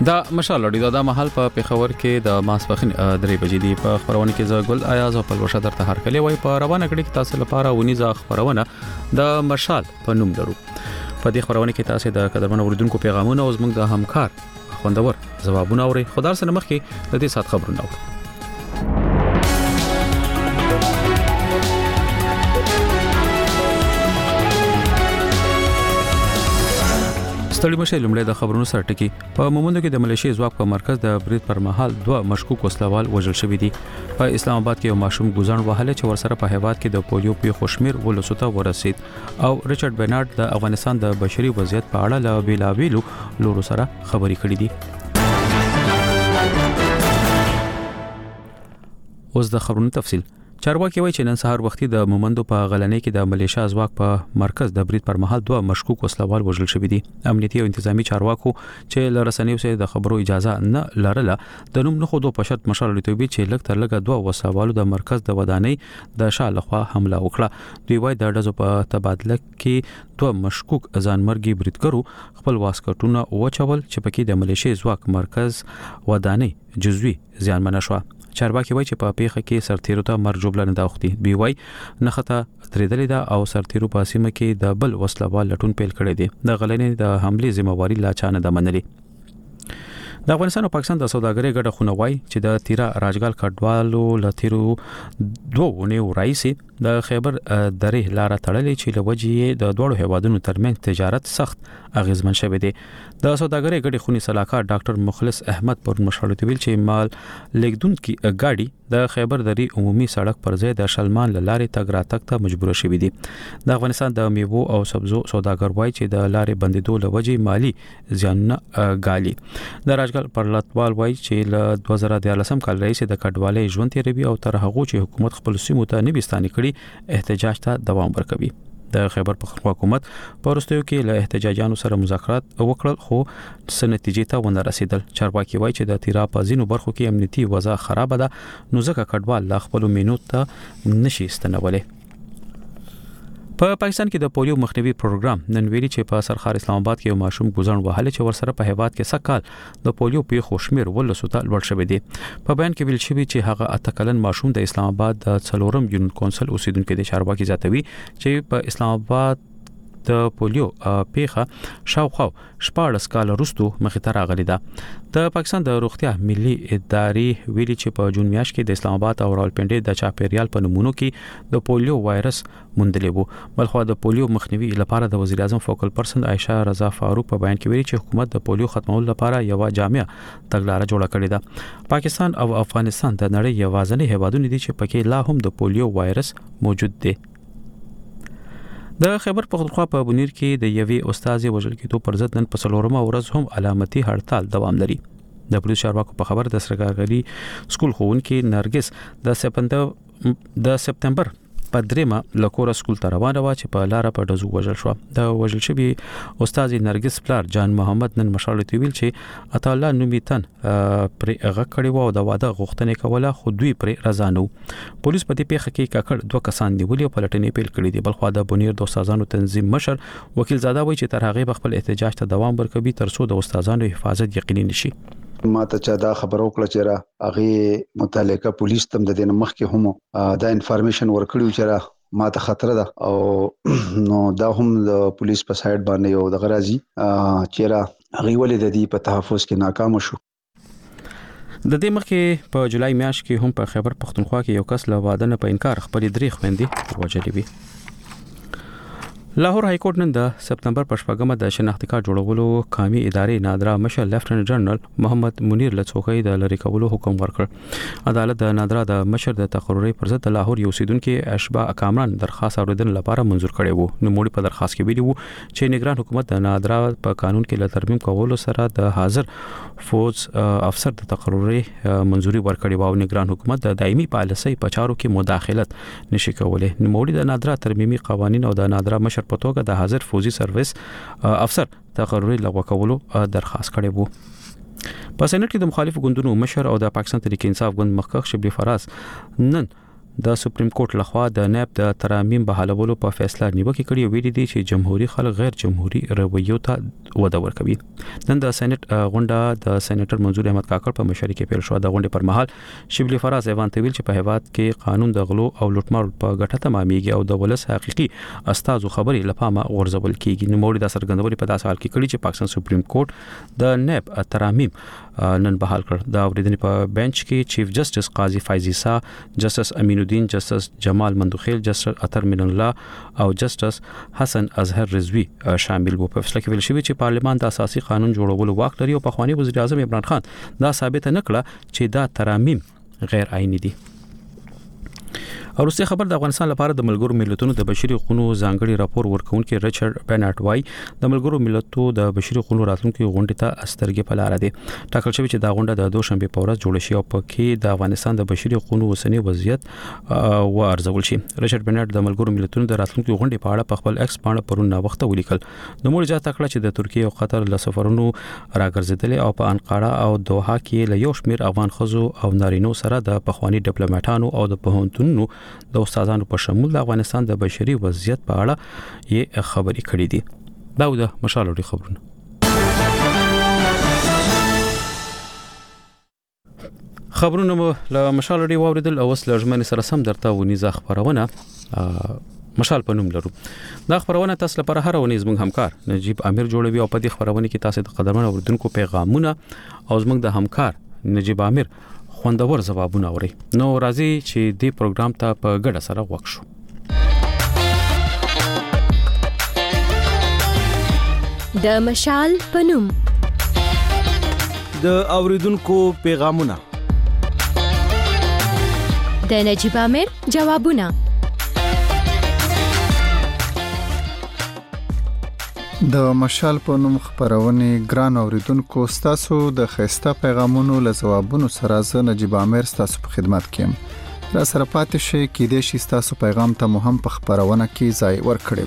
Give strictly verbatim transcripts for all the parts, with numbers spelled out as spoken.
دا مشال لري دا محل په پیښور کې د ماسپخین درې بجې دی په خبرونه کې زګل آیاز او پلوشه درته هر کلی وای په روانه کړي کې تاسو لپاره ونیزه خبرونه د مشال په نوم درو په دې خبرونه کې تاسو د قدرمن اوریدونکو پیغامونه او زموږ د همکار خوندور جوابونه اوري خدای سره مخ کې د دې سات خبرونه اوري ستړي مشه لمړی د خبرونو سره ټکی په مومندو کې د ملیشي ځواک په مرکز د برید پر مهال دوه مشکوک وسلوال وژل شوی دي په اسلام آباد کې یو ماشوم ګوزن وهله چې ورسره په هیواد کې د پولیو په خوشمیر ولسوته ورسید او ریچارډ بینارد د افغانستان د بشري وضعیت په اړه لا بیلاویلو لورو سره خبرې کړې دي. اوس د خبرونو تفصیل. چارواکي وایي چې نن سهار وختي د مومندو په غلنۍ کې د ملیشیا ځواک په مرکز د برید پر مهال دوه مشکوک وسلوال وژل شوی دي. امنیتي او انتظامی چارواکو چې لرسنیو سره د خبرو اجازه نه لرله د نوم نه خو دوه پښت مشر لټوي چې لږ تر لږه دوه وسلوالو د مرکز د ودانۍ د شاله خوا حمله وکړه. دوی وایي د ډزو په تبادله کې دوه مشکوک ځانمرګي بریدګرو خپل واسکټونه وچول چې پکې د ملیشیا ځواک مرکز ودانۍ جزوي زیانمن شو. چارواکي وایي چې په پیښه کې سرتیرو ته مرجوبله نه داوختي. دوی وایي نخته تریدلې ده او سرتیرو په سیمه کې د بل وسلوال لټون پیل کړی دی. د غلنۍ د حمله ذمہواری لا چانه د منلي. د افغانستان او پاکستان د سوداګرۍ ګډه خونه وایي چې د تیرا راجګال کډوالو لتیرو دوه ونیو رئیس د خیبر درې لار تړلې چې لوجې د دوړو هیوادونو ترمنځ تجارت سخت اغیزمن شوه دی. د سوداګرۍ ګډه خونې صلاحکار ډاکټر مخلص احمد پر مشورت ویل چې مال لیکدون کی گاډي د خیبر درې عمومي سړک پر ځای د شلمان لارې تګ راتګ ته مجبور شوی دی. د افغانستان د میوو او سبزو سوداګر وایي چې د لارې بندیدو لوجې مالی زیانونه غالي. د راجګل پرلطوال وایي چې له دوه زره دیارلسم کال راهیسې د کډوالۍ ژوند تیروي او تر هغه چې حکومت خپل سیمو ته نه بيستاني کړي احتجاج ته دوام ورکوي. د خیبر پختونخوا حکومت په وروستیو کې له احتجاجانو سره مذاکرات وکړل خو څه نتیجې ته ونه رسیدل. چارواکي وایي چې د تیرا په ځینو برخو کې امنیتي وضع خراب ده نو ځکه کډوال لا خپل مینو ته نشي ستنولای. په پاکستان کې د پولیو مخنیوي پروګرام نن ویلي چې په سرخار اسلام آباد کې یو ماشوم ګوزن وهله چې ورسره په هیواد کې سکهال د پولیو په خوشمیر ولسوته لوړ شوی دی. په بیان کې ویل شوی چې هغه اته کلن ماشوم د اسلام آباد د څلورم یونین کونسل اوسیدونکو د چارواکي زیاتوي چې په اسلام آباد د پولیو پیښه شاوخوا شپږ کال وروسته مخې ته راغلی ده. د پاکستان د روغتیا ملي ادارې ویلي چې په جون میاشت کې د اسلام آباد او راولپنډي د چاپیریال په نمونو کې د پولیو وایرس موندلې وو. بلخو د پولیو مخنیوي لپاره د وزیر اعظم فوکل پرسن عائشہ رضا فاروق په بیان کې ویلي چې حکومت د پولیو ختمولو لپاره یو جامع تګلارې جوړه کړې ده. پاکستان او افغانستان د نړۍ یوازینی هیوادونه دي چې پکې لا هم د پولیو وایرس موجود دی. د خیبر پختونخوا په بنیر کې د یوې استاد وژل کېدو پر ضد نن په څلورمه ورځ هم علامتي هړتال دوام لري. د پولیس چارواکو په خبر د سرکاري سکول ښوونکي نرګس د سپتمبر د سپتمبر په دریمه لکوره سکول ته روانه و چې په لار په دزو وژل شو. د وژل شوی استاد نرګس پلار جان محمد نن مشاله ویل چې اته الله نومیتن پر هغه کړي وو د واده غوښتنې کوله خو دوی پر رضا نه. پولیس په دې پیښه کې کاکړ دوه کسان نیولې او پلټنې پیل کړې دي. بلخو د بنیر د استادانو تنظیم مشر وکیل زاده وایي چې تر هغه خپل احتجاج ته دوام ورکوي تر څو د استادانو حفاظت یقیني نشي. ما ته چا دا خبر وکړه چې را هغه متعلقه پولیس تم د دین مخ کې هم دا انفارمیشن ورکړیو چې را ما ته خطر ده او نو دا هم د پولیس په سایډ باندې یو د غرازي چې را هغه ولې د دې په تحفظ کې ناکام شو. د دې مخکې په جولای میاشت کې هم په خیبر پختونخوا کې یو کس له واده نه په انکار خپل درې خويندې وژلې وي. لاهور های کورټ نن د سپتمبر په شپږمه د شناختی کارت جوړولو قومي ادارې نادرا مشر لیفټننټ جنرال محمد منیر لڅوخی د لری کولو حکم ورکړ. عدالت د نادرا د مشر د تقرری پر ضد د لاهور یو اوسیدونکو اشباح کامران درخواست اوریدل لپاره منزور کړي وو. نو موږ په درخواست کې ویلي وو چې نگران حکومت د نادرا په قانون کې له ترمیم کولو سره د حاضر فوج افسر د تقرری منزوري ورکړي وو. نگران حکومت د دایمي پالیسۍ په چارو کې مداخلت نشي کولای. نو موږ د نادرا ترمیمي قوانين او د نادرا مشر په توګه د حاضر فوجي سرویس افسر تقرری لغوه کولو درخواست کړي وو. په سېنات کې د مخالف ګوندونو مشر او د پاکستان تحریک انصاف ګوند مخکښ شبلی فراز نن د سپریم کورټ لخوا د نیب د ترامیم بحالولو په فیصله نیوکه کړې ویلي دي چې جمهوریت خلک غیر جمهوریت رویو ته وده ورکوي. نن د سېنات غونډه د سېنیټر منظور احمد کاکړ په مشرۍ کې پیل شو. د غونډې پر مهال شبلی فراز ایوان تویل چې په هیواد کې قانون د غلو او لوټمار په ګټه تمامېږي او د ولس حقيقي استازو خبرې لپاره غورځول کیږي. نو موري د سرګندوري په داسې حال کې کړي چې پاکستان سپریم کورټ د نیب ترامیم نن بحال کړ. د اوریدنې په بنچ کې چیف جسټس قاضي فایزي سا، جسټس امین الدین، جسټس جمال مندوخیل، جسټس اطهر من الله او جسټس حسن اظهر رضوی شامل وو. په فیصله کې ویل شوی چې پارلمان د اساسي قانون جوړولو واک لري او پخوانی وزیر اعظم عمران خان دا ثابت نه کړه چې دا ترامیم غیر آئینی دي. او روسي خبر د افغانستان لپاره د ملګرو ملتونو د بشري حقوقو ځانګړي راپور ورکونکي ریچارډ بنارټ وای د ملګرو ملتونو د بشري حقوقو راتلونکي غونډې ته استرګې په لار دي. ټاکل شوی چې دا غونډه د دوشنبه په ورځ جوړه شي او پکې د افغانستان د بشري حقوقو اوسنی وضعیت او ارزول شي. ریچارډ بنارټ د ملګرو ملتونو د راتلونکي غونډې په اړه په خپل ایکس باندې پرون وخت ولیکل. د مور اجازه تکړه چې د ترکیه او قطر له سفرونو راګرځیدل او په انقره او دوحه کې له یو شمېر افغان خزو او نارینو سره د پخوانی ډیپلوماټانو او د پوهنتونونو د استادانو په شمول د افغانستان د بشري وضعیت په اړه یې خبرې کړې دي. دا د مشالوري خبرونه. خبرونه له مشالوري واوریدل او وسله ژمنې سره سم درته ونیزه خبرونه مشال په نوم لرو. دا خبرونه تاسو لپاره هر ونیز موږ همکار نجیب امیر جوړوي او په دې خبرونه کې تاسو د قدرمن اوردونکو پیغامونه او زموږ د همکار نجیب امیر خوندور ځوابونه اوري. نو راځي چې دې پروګرام ته په ګډه سره وښه شو. د مشال پنوم د اوریدونکو پیغامونه د نجیب امیر جوابونه. د مشال په نوم خبرونه ګران اوریدونکو ستاسو د خسته پیغامونو له جوابونو سره زه نجیب امیر ستاسو په خدمت کې یم. را سره پاتې شئ کې د شي ستاسو پیغام ته مهم په خبرونه کې ځای ورکړئ.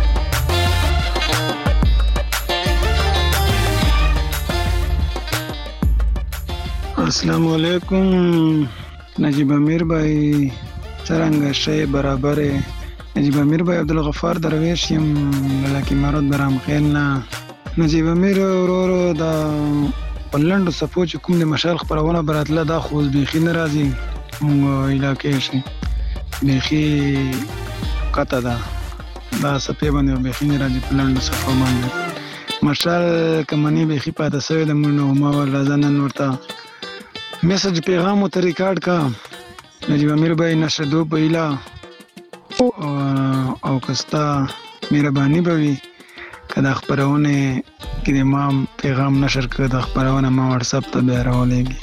السلام علیکم نجیب امیر بھائی څنګه شی برابر نجیب امیر بھائی عبدالغفار درویش یم لکه مراد برام خیلنا. نجیب امیر ورورو دا پلند سپوچ کوم د مشال خبرونه براتله دا خو بيخي ناراضي مونږ علاقې شي بيخي کته دا دا سپې باندې بيخي ناراضي پلند سپو باندې مشال کمنې بيخي پاته سوی د مونږ ما ولا ځنن ورته میسج پیغام او ریکارډ کا نجیب امیر بھائی نشدو پهلا او کستا مهرباني بوي کدا خبرونه کې ما پیغام نشر کړ د خبرونه ما واتس اپ ته به راولېږي.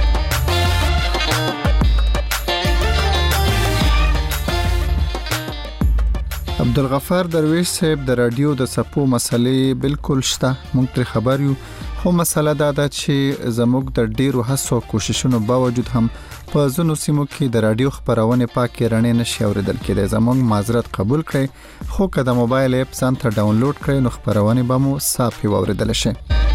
عبدالغفار درویش صاحب د رادیو د سپو مسلې بالکل شته مونږ پر خبر یو خو مسله دا ده چې زموږ د ډیرو هڅو کوششونو باوجود هم په ځینو سیمو کې د رادیو خبرونه پاکه رڼې نشي اوریدل کېدای. زموږ معذرت قبول کړئ خو که د موبایل اپ ځان ته ډاونلوډ کړئ نو خبرونه به مو صافي اوریدل شي.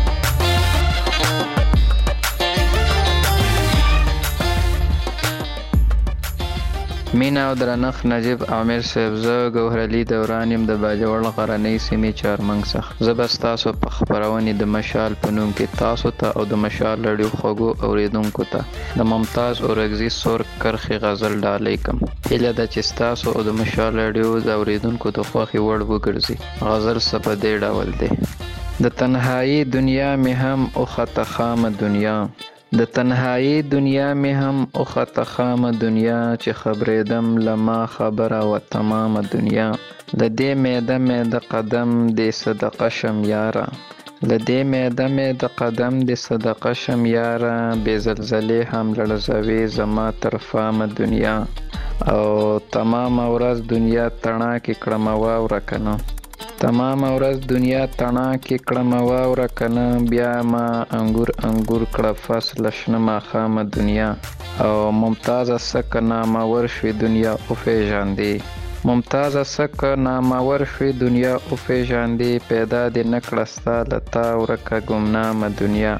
مینا او درنخ نجیب امیر صاحب زه ګوهر علي دوران يم د باجوړ غرنۍ سیمې چارمنګ څخه. زه بس تاسو په خبرونه د مشال په نوم کې تاسو ته او د مشال لړیو خوګو اوریدونکو ته د ممتاز اورغزي سور کرخي غزل ډالې کم. هله د چې تاسو او د مشال لړیو د اوریدونکو ته خوخي وړ وګرځي. غزل سپدې ډول دی. د تنهایی دنیا می هم او خط خام دنیا د تنهایی دنیا می هم او خط خام دنیا چې خبرېدم لما خبره و تمام دنیا لدې میده میده قدم د صدقه شم یارا لدې میده میده قدم د صدقه شم یارا بې زلزلې هم لړزوي زما تر فام دنیا او تمام ورځ دنیا تڼا کې کړم واوره کنه تمام ورځ دنیا تڼا کې کړم واوره کنه بیا ما انګور انګور کړه فصل شنه ماښام دنیا او ممتاز سک نامور شوی دنیا او پیژاندې ممتاز سک نامور شوی دنیا او پیژاندې پیدا دې نکړستا لتا ورکه ګمنام دنیا.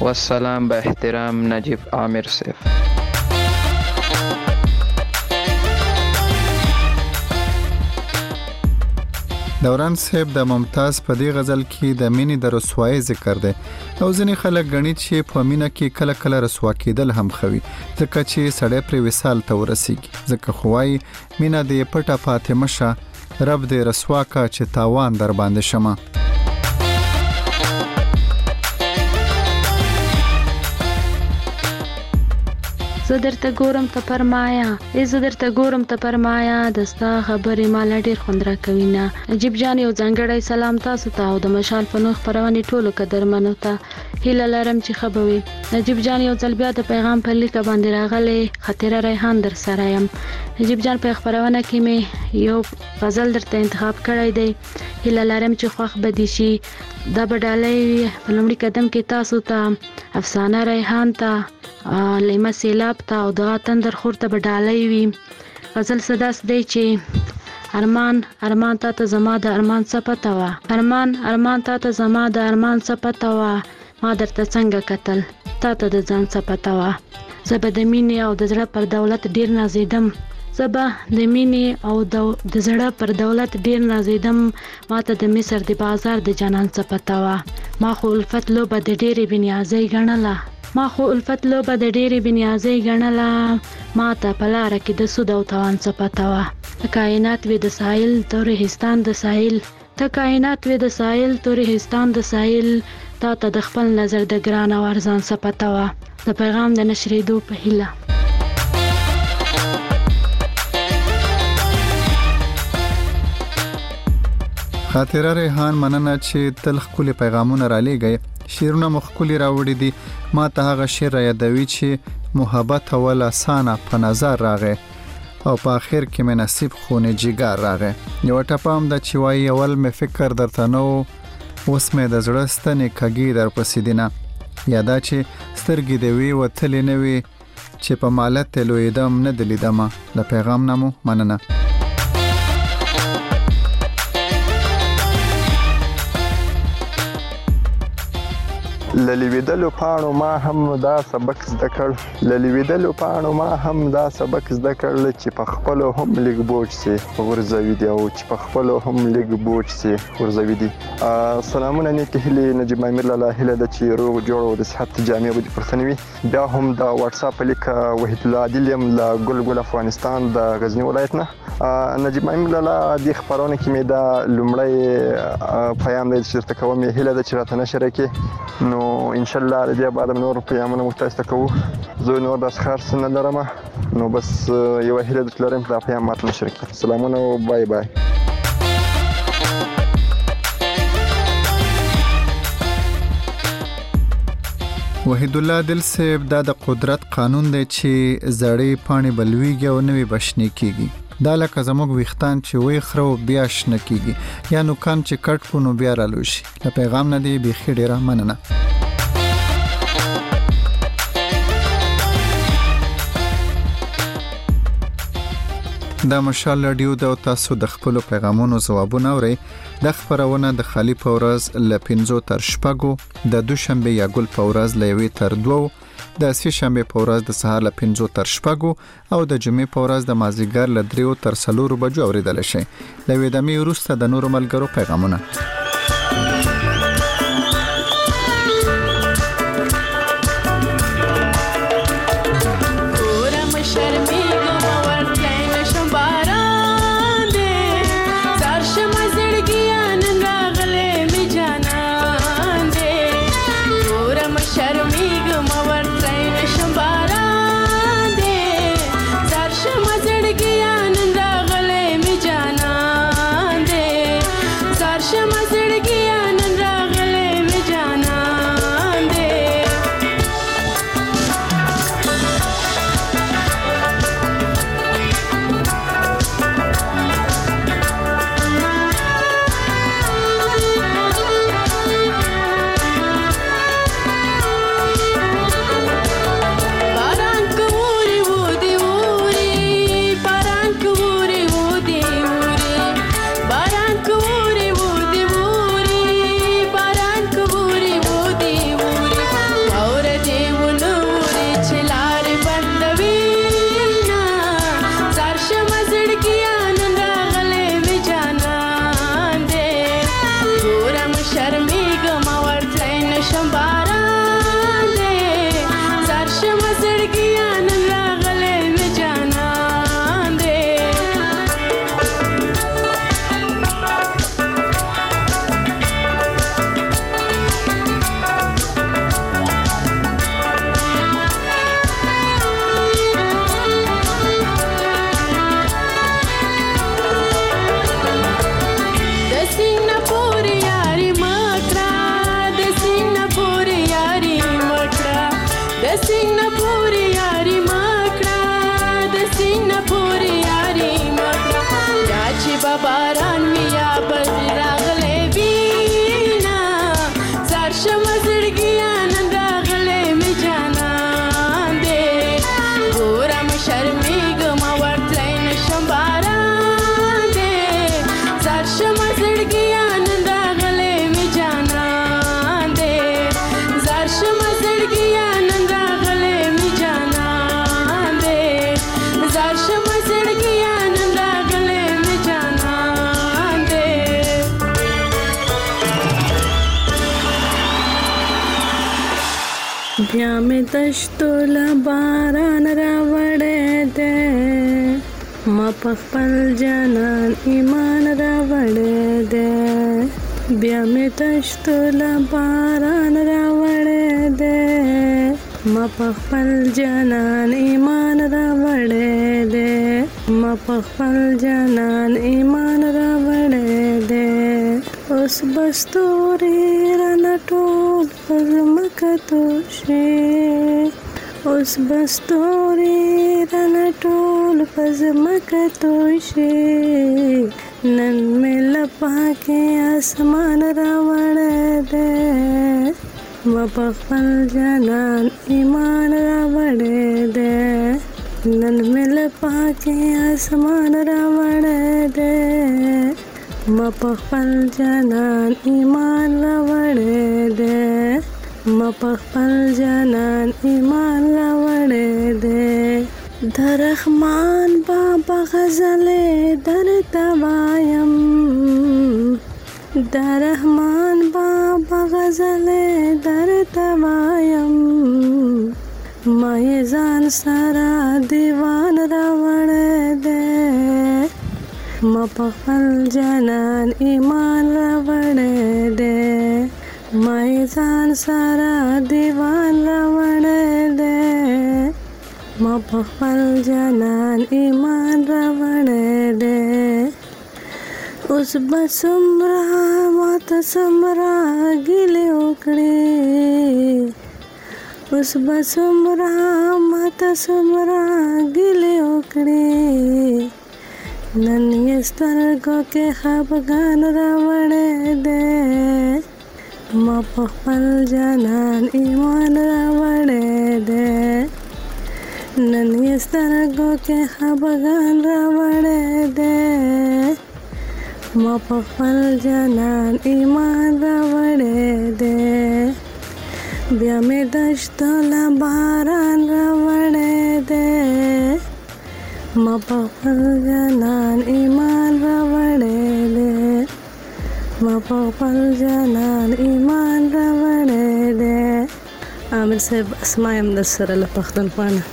والسلام با احترام نجیب عامر صاحب. دوران صاحب د ممتاز په دې غزل کې د مینې د رسوایی ذکر دی او ځینې خلک غني چې په مینه کې کله کله رسوا کېدل هم خوي ځکه چې سړی پر وصال ته ورسیږي ځکه خوای مینه دې پټه پاتې مشه رب دې رسوا کا چې تاوان در باندې شمه زه درته ګورم ته پرمایا ای زه درته ګورم ته پرمایا دستا خبرې مال ډیر خوند را کوي نه نجیب جان یو ځانګړی سلام تاسو ته او د مشال په نوخ پرونی ټولو قدرمنو ته هیله لرم چې خبوي نجیب جان یو ځل بیا د پیغام په لیک باندې راغلی خطر ریحان در سره يم نجیب جان په خبرونه کې می یو غزل درته انتخاب کړی دی هیله لرم چې خوښ بدی شي دا بدالې په لومړي قدم کې تاسو ته افسانه ریحان ته لیمه سیلاب ته او دغه تندر خور ته بدالې وي غزل صداس دی چې ارمان ارمان تا ته زما د ارمان څه پته وا ارمان ارمان تا ته زما د ارمان څه پته وا ما درته څنګه کتل تا ته د ځان څه پته وا زه به د مینې او د زړه پر دولت ډیر نازیدم زه به د مینې او د زړه پر دولت ډیر نازیدم ما ته د مصر د بازار د جنان څه پته وا ما خو الفت لوبه د ډېرې بنیازۍ ګڼله ما خو الفت لوبه د ډېرې بنیازۍ ګڼله ما ته په لاره کې د سود او توان څه پته وا د کائنات وې د ساحل تورهستان د ساحل ته کائنات وې د ساحل تورهستان د ساحل تا ته د خپل نظر د ګران او ارزان څه پته وا د پیغام د نشریدو په هیله خاطره ریحان مننه چې تل خپل پیغامونه را لېږي شیرونه مخکولي راوړي دي ما ته هغه شعر یادوي چې محبت ول اسانه په نظر راغی او په اخر کې مې نصیب خونه جګار راغی یو ټپام د چوي اول مې فکر درته نو اوس مې د زړه ستنې کګي در پسې دینه یادا چې سترګې دی وی وتلې نه وي چې په مالت لویدم نه دلیدم له پیغام نامو مننه للیویدلو پاڼو ما هم دا سبق زده کړ للیویدلو پاڼو ما هم دا سبق زده کړل چې په خپل هم لګ بوج سي ورزوي دی او چې په خپل هم لګ بوج سي ورزوي دي سلامونه نیک هلي نجیب امیر الله هله د چې روغ جوړ او د صحت جامع بده پرسنوي بیا هم د واتس اپ لیک وحید الله عادلیم لا ګل ګل افغانستان د غزنی ولایت نه نجیب امیر الله د خبرونه کې مې دا لومړی پیغام د شرکت کوم هله د چرته نشره کې نو ان شاء الله د دې بعد نور پیغامونه متاسفه کوو زه نور د خاص نه لرم نو بس یو هله د لرم د پیغامات نشر کې سلامونه او بای بای وحید الله دل صاحب دا د قدرت قانون دی چې زړې پانی بلويږي او نوې بشنی کیږي دا لکه زموږ ویختان چې وی خرو بیا شنه کیږي یا نو کان چې کټ کو نو بیا رالو شي له پیغام نه دی بيخي ډیره مننه دا مشال رادیو د تاسو د خپل پیغامونو جوابونه اوري د خبرونه د خالی پورز ل پنځو تر شپږو د دوشنبه یا ګل پورز ل یوې تر دوو د سې شنبه پورز د سهار ل پنځو تر شپږو او د جمعې پورز د مازیګر ل دریو تر څلورو بجو اوریدل شي ل وېدمې وروسته د نورو ملګرو پیغامونه Shama باران ویا بد راغلی بینا زار شم زړګیا نن راغلی می جانان دې ګورم شرمېږم ورتلی نشم باران دې زار شم زړګیا نن راغلی می جانان دې زار شم زړګیا نن راغلی می جانان دې زار شم زړګیا نن راغلی می جانان دې بیا مې دشتو له باران راوړی دی ما په خپل جانان ایمان راوړی دی بیا مې دشتو له باران راوړی دی ما په خپل جانان ایمان راوړی دی ما په خپل جانان ایمان راوړی دی اوس بستوري رانه ټول پر مکه توشي اوس بستوري رانه ټول پر مکه توشي نن مې له پاکه اسمان راوړی دی ما په خپل جانان ایمان راوړی دی نن مې له پاکه اسمان راوړی دی ما په خپل جانان ایمان راوړی دی ما په خپل جانان ایمان راوړی دی د رحمان بابا غزلې درته وایم د رحمان بابا غزلې درته وایم ما یې ځان سره دیوان راوړی دی ما په خپل جانان ایمان راوړی دی ما یې ځان سره دیوان راوړی دی ما په خپل جانان ایمان راوړی دی اوس به څومره ماته څومره ګیلې وکړې اوس به څومره ماته څومره ګیلې وکړې نن یې سترګو کې خفګان راوړی دی ما په خپل جانان ایمان راوړی دی نن یې سترګو کې خفګان راوړی دی ما په خپل جانان ایمان راوړی دی بیا مې دشتو له باران راوړی دی ما په خپل جانان ایمان راوړی دی ما په خپل جانان ایمان راوړی دی عامر صاحب اسما یم در سره له پښتونخوا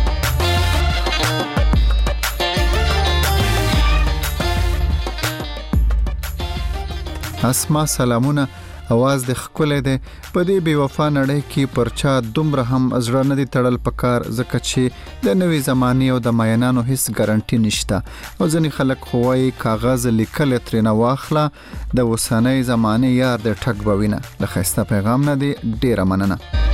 اسما سلامونه اواز د خکولې ده په دې بې وفا نړۍ کې پرچا دومره هم ازړه نه دي تړل پکار ځکه چې د نوې زمانې او د ماینانو هیڅ ګارانټي نشته او ځینې خلک خوای کاغذ لیکل ترنه واخله د وسانې زمانې یار د ټک بوینه د خسته پیغام نه دی ډیره مننه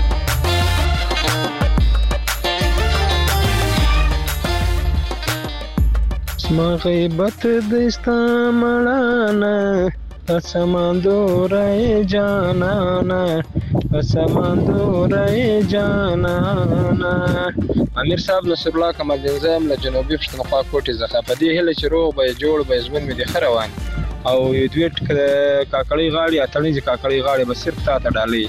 اسما غیبت دستا مړانه اسماندورای جانانا اسماندورای جانانا امیر صاحب نصر الله کمال نظام له جنوبي پښتونخوا کوټې ځخه په دې هله چې روغ به جوړ به ژوند مې د خروان او یو دوی کاکړی غاړي اتلې کاکړی غاړي به صرف تا ته ډالي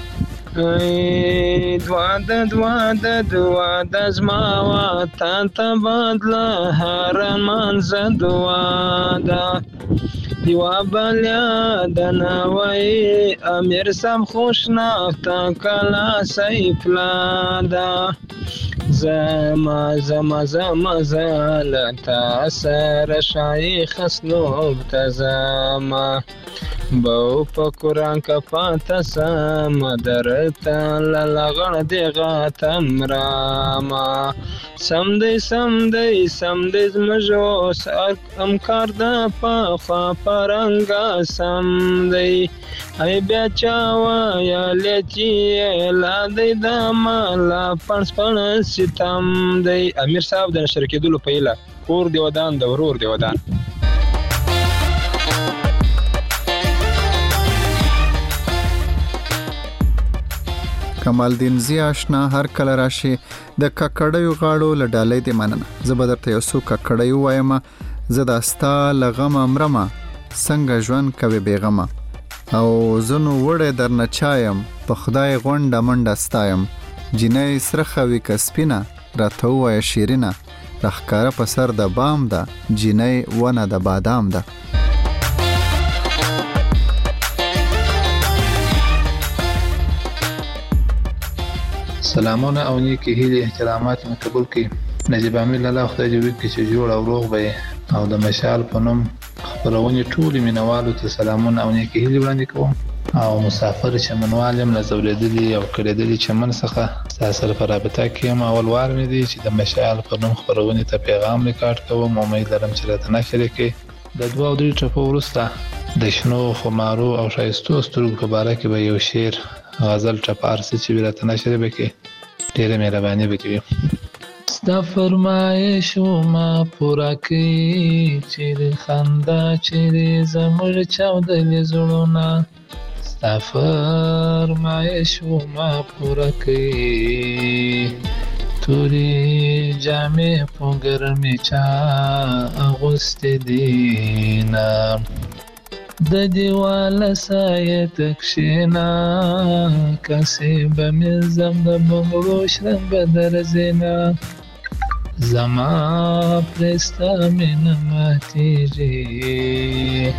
دوا د دوا د دوا د زما وطن ته بدله هر منځ دوا ده دیوا بلیا د نوای امیر سم خوشناخته کلا سیف لادا زما زما زما زلتا سر شایخ اسلوب تزما بو په قران کا پاتا سم درتا لغړ دی غاتم راما سم دې سم دې سم دې مجو سر امکار د پخوا پرنګا سم دې ای بیا چاوا یا لچی لا دې د مالا پنس پنس ستم دې امیر صاحب د نشر کېدلو پیله کور دی ودان د ورور دی ودان کمال الدین زی آشنا هر کله راشي د ککړیو غاړو لډالې د مننه زه به درته یو څو ککړیو وایم زه د استا لغم امرمه څنګه ژوند کوي بیغمه او زنو وړه در نچایم په خدای غونډه منډه ستایم جنې سرخوي کسپینا راته وای شیرینه رخکاره په سر د بام ده جنې ونه د بادام ده سلامونه او نیکی هیلې احترامات مې قبول کړي نجیب امیر الله خدای دې وکړي چې جوړ او روغ به او د مشال په نوم خبرونې ټولې مینوالو ته سلامونه او نیکی هیلې وړاندې کوم او مسافر چمنوال یم له ځورېدلي او کړېدلي چمن څخه ستا سره په رابطه کې یم اول وار مې دی چې د مشال په نوم خپرونې ته پیغام ریکارډ کوم امید لرم چې راته نشر کړي د دوه او درې ټپو وروسته د شنو خمارو او ښایستو سترګو په باره کې به یو شعر غزل ټپار څه چې راته نشر به کړي ډېره مهرباني به کوي ستا فرمایشونه پوره کړي چیرې خندا چیرې زموږ چاودلې زړونه ستا فرمایشونه پوره کړي تورې جامې په ګرمۍ چا اغوستې دینه د دیواله سایه تکشینا کسی به میزم د بنگلو شرم به درزینا زما پرستا مینه ماتیجی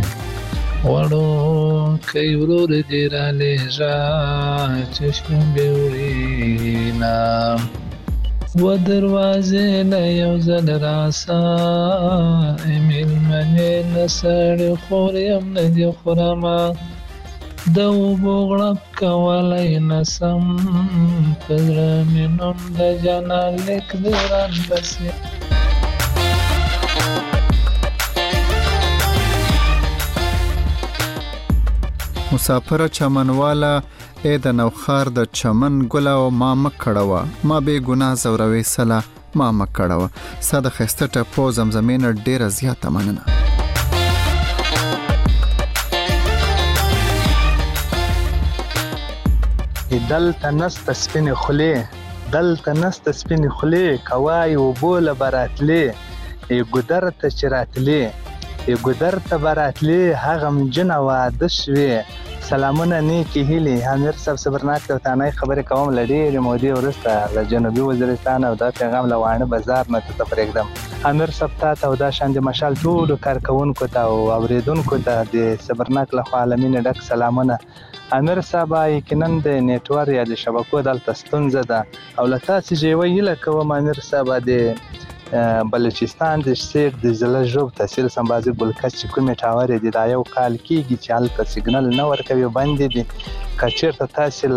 وړو کئی ورور دی را لیجا چشم بیورینا و دروازه لیو زل راسا امیل منی نساڑی خوریم ندی خورما دو بغلب کولی نسم پدرمینم دا جانا لک دران بسی مسافر چمنوالا اے د نوخار د چمن ګل او ما مکړوا ما به ګناه زوروي سلا ما مکړوا صد خسته ټپو زمزمین ډیره زیاته مننه دل تنست سپین خلی دل تنست سپین خلی کوای و بول براتلی ای ګدر ته چراتلی ای ګدر ته براتلی هغه جن واده شوی سلامونه نیکی هیلی امیر صاحب صبرناک ته تانای خبرې کوم لډې مودي ورسته له جنوبي وزیرستان او د پیغام لوانه بازار نه ته پرېږدم امیر صاحب ته او دا شاند مشال ټول کارکونکو ته او اوریدونکو ته د صبرناک له عالمین ډک سلامونه امیر صاحب یقینا د نیټورک یا د شبکو دلته ستونزه ده او لته چې ویل کوم امیر صاحب د بلوچستان د سیر د ضلع ژوب تحصیل سمبازي ګلکش چې کومې ټاور دي دا یو کال کېږي چې هلته سیګنل نه ورکوي بندې دي که چېرته تاسې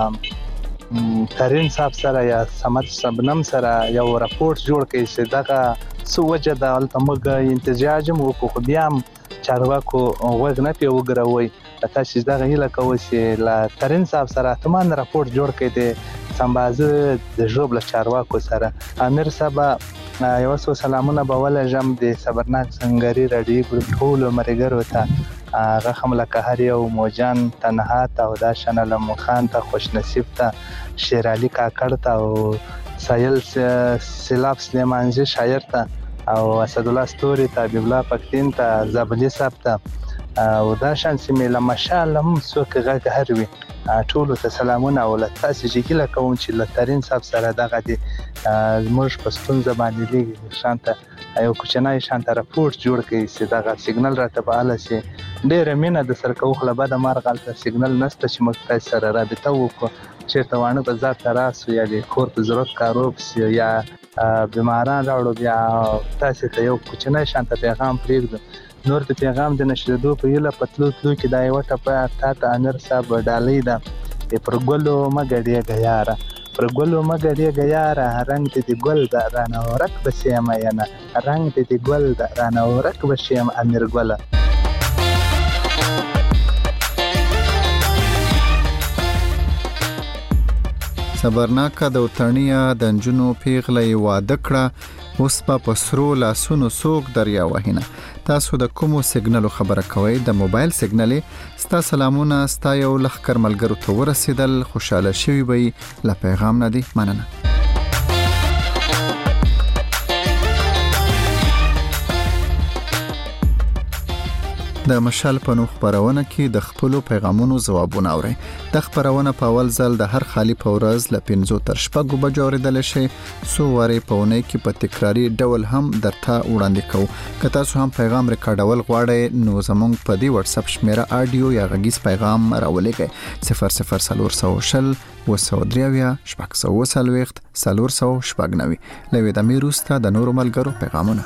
له ترین صاحب سره یا سمد شبنم سره یو راپورټ جوړ کړئ چې دغه څه وجه ده هلته موږ انتجاج هم وکړو خو بیا هم چارواکو غوږ نه پرې وګروئ تاسې دغه هیله کوو چې له ترین صاحب سره حتما راپورټ جوړ کړئ د سمبازه د ژوب له چارواکو سره امیر صاحب یو څو سلامونه به ولېږم د صبرناک سنګري راډیو ګروپ ټولو ملګرو ته هغه هم لکه هر یو موجان تنها ته او دا شانه علم خان ته خوشنصیب ته شیر علي کاکړ ته او سایل سیلاب سلیمانجي شاعر ته او اسدالله ستوري ته حبیب الله پښتین ته زابلي صاحب ته او دا شان سیمې له مشال هم څوک غږ هر وي ټولو ته سلامونه او له تاسې چې هیله کوم چې له ترین صاحب سره دغه د زموږ په ستونزه باندې لږ شانته یو کوچنی شانته راپورټ جوړ کړئ چې دغه سیګنل راته فعاله شي ډېره مینه د سر کوخ له بده مرغه هلته سیګنل نشته چې موږ تاسې سره رابطه وکړو چېرته واڼه بازار ته راسو یا د کور په ضرورت کارو پسې یا بیماران راوړو بیا تاسې ته یو کوچنی شانته پیغام پرېږدو نور د پیغام د نشریدو په هیله په تلو تلو کې دا یوه ټپه تا ته امیر صاحب ډالۍ ده پر ګلو مه ګډېږه یاره پر ګلو مه ګډېږه یاره رنګ دې د ګل ده رانه ورک به شیم ینه رنګ دې د ګل ده رانه ورک به شیم امیر ګله صبرناکه د وطنیه د نجونو پیغله یې واده کړه اوس په پسرو لاسونو سوق دریا وهینه تاسو د کومو سیګنالو خبره کوئ د موبایل سیګنال ستا سلامونه ستا یو لخر ملګرو ته ورسېدل خوشاله شوي وي له پیغام نه دی مننه د مشال په نوم خبرونه کې د خپل پیغامونو ځوابونه اوري د خبرونه په اول ځل د هر خالی په ورځ ل پنځو تر شپږو بجو اوریدل شي سو وری په ونې کې په تکراری ډول هم درته وړاندې کوو که تاسو هم پیغام ریکارډول غواړئ نو زموږ په دی واتس اپ شمیره اډیو یا غږیز پیغام راولېږئ صفر صفر صفر شل وسودریویا شپږ سوه وسلويخت سلور سو شپږ نوي لوي د میروستا د نورو ملګرو پیغامونه